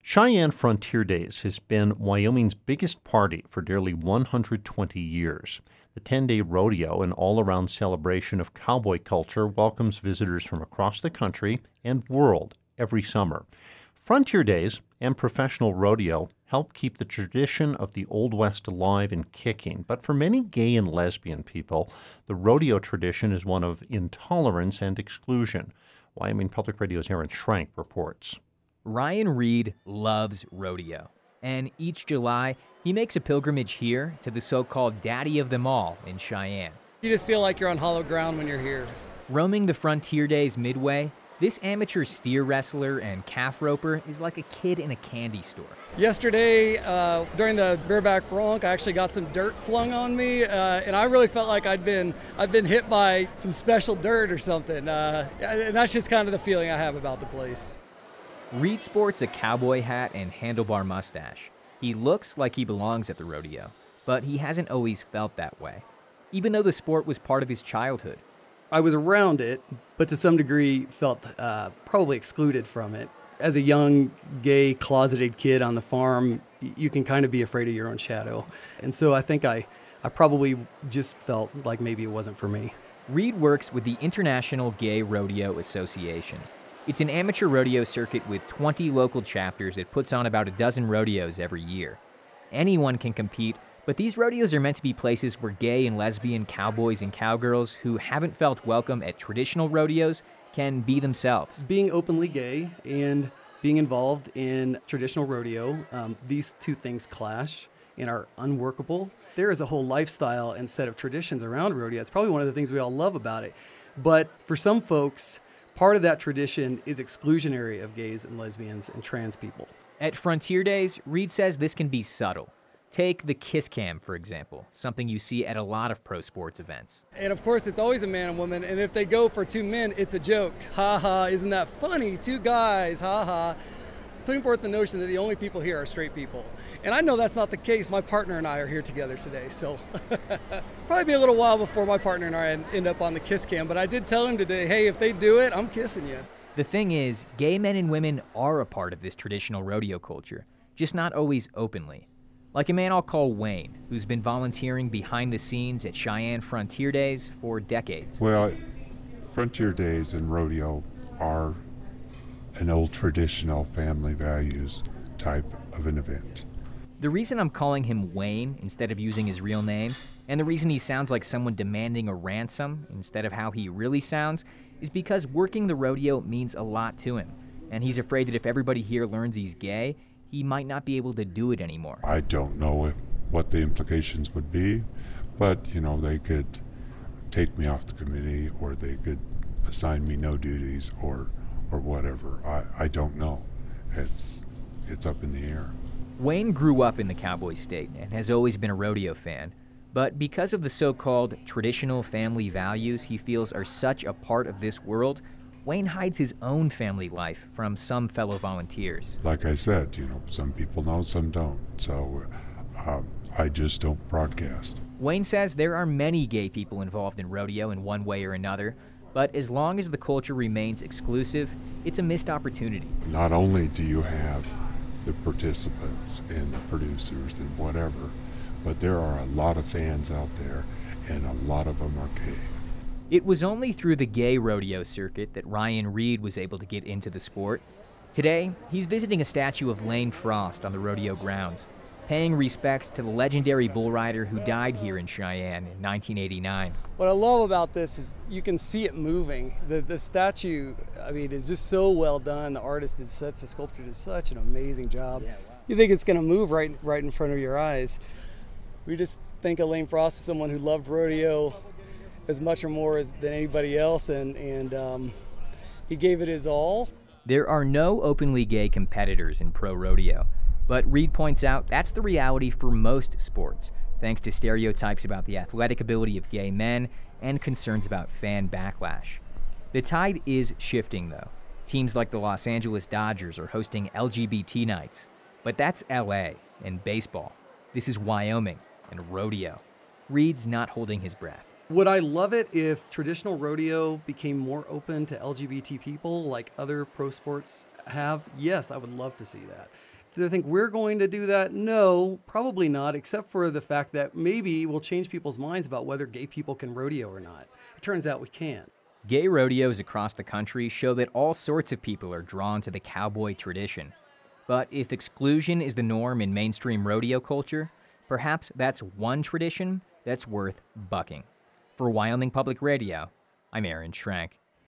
Cheyenne Frontier Days has been Wyoming's biggest party for nearly 120 years. The 10-day rodeo, an all-around celebration of cowboy culture, welcomes visitors from across the country and world every summer. Frontier Days and professional rodeo help keep the tradition of the Old West alive and kicking. But for many gay and lesbian people, the rodeo tradition is one of intolerance and exclusion. Wyoming Public Radio's Aaron Schrank reports. Ryan Reed loves rodeo, and each July, he makes a pilgrimage here to the so-called Daddy of them all in Cheyenne. You just feel like you're on hollow ground when you're here. Roaming the Frontier Days midway, this amateur steer wrestler and calf roper is like a kid in a candy store. Yesterday, during the bareback bronc, I actually got some dirt flung on me, and I really felt like I'd been hit by some special dirt or something. And that's just kind of the feeling I have about the place. Reed sports a cowboy hat and handlebar mustache. He looks like he belongs at the rodeo, but he hasn't always felt that way, even though the sport was part of his childhood. I was around it, but to some degree felt probably excluded from it. As a young, gay, closeted kid on the farm, you can kind of be afraid of your own shadow. And so I think I probably just felt like maybe it wasn't for me. Reed works with the International Gay Rodeo Association. It's an amateur rodeo circuit with 20 local chapters that puts on about a dozen rodeos every year. Anyone can compete, but these rodeos are meant to be places where gay and lesbian cowboys and cowgirls who haven't felt welcome at traditional rodeos can be themselves. Being openly gay and being involved in traditional rodeo, these two things clash and are unworkable. There is a whole lifestyle and set of traditions around rodeo. It's probably one of the things we all love about it. But for some folks, part of that tradition is exclusionary of gays and lesbians and trans people. At Frontier Days, Reed says this can be subtle. Take the kiss cam, for example, something you see at a lot of pro sports events. And of course, it's always a man and woman, and if they go for two men, it's a joke. Ha ha, isn't that funny? Two guys, ha ha. Putting forth the notion that the only people here are straight people. And I know that's not the case. My partner and I are here together today, so probably be a little while before my partner and I end up on the kiss cam, but I did tell him today, hey, if they do it, I'm kissing you. The thing is, gay men and women are a part of this traditional rodeo culture, just not always openly. Like a man I'll call Wayne, who's been volunteering behind the scenes at Cheyenne Frontier Days for decades. Well, Frontier Days and rodeo are an old traditional family values type of an event. The reason I'm calling him Wayne instead of using his real name, and the reason he sounds like someone demanding a ransom instead of how he really sounds, is because working the rodeo means a lot to him, and he's afraid that if everybody here learns he's gay, he might not be able to do it anymore. I don't know what the implications would be, but, they could take me off the committee, or they could assign me no duties, or whatever. I don't know. It's up in the air. Wayne grew up in the cowboy state and has always been a rodeo fan, but because of the so-called traditional family values he feels are such a part of this world, Wayne hides his own family life from some fellow volunteers. Like I said, some people know, some don't. So I just don't broadcast. Wayne says there are many gay people involved in rodeo in one way or another, but as long as the culture remains exclusive, it's a missed opportunity. Not only do you have the participants and the producers and whatever, but there are a lot of fans out there, and a lot of them are gay. It was only through the gay rodeo circuit that Ryan Reed was able to get into the sport. Today, he's visiting a statue of Lane Frost on the rodeo grounds, paying respects to the legendary bull rider who died here in Cheyenne in 1989. What I love about this is you can see it moving. The statue, is just so well done. The artist the sculptor did such an amazing job. Yeah, wow. You think it's going to move right in front of your eyes. We just think of Lane Frost as someone who loved rodeo as much or more than anybody else, and he gave it his all. There are no openly gay competitors in pro rodeo, but Reed points out that's the reality for most sports, thanks to stereotypes about the athletic ability of gay men and concerns about fan backlash. The tide is shifting, though. Teams like the Los Angeles Dodgers are hosting LGBT nights, but that's LA and baseball. This is Wyoming and rodeo. Reed's not holding his breath. Would I love it if traditional rodeo became more open to LGBT people like other pro sports have? Yes, I would love to see that. Do they think we're going to do that? No, probably not, except for the fact that maybe we'll change people's minds about whether gay people can rodeo or not. It turns out we can't. Gay rodeos across the country show that all sorts of people are drawn to the cowboy tradition. But if exclusion is the norm in mainstream rodeo culture, perhaps that's one tradition that's worth bucking. For Wyoming Public Radio, I'm Aaron Schrank.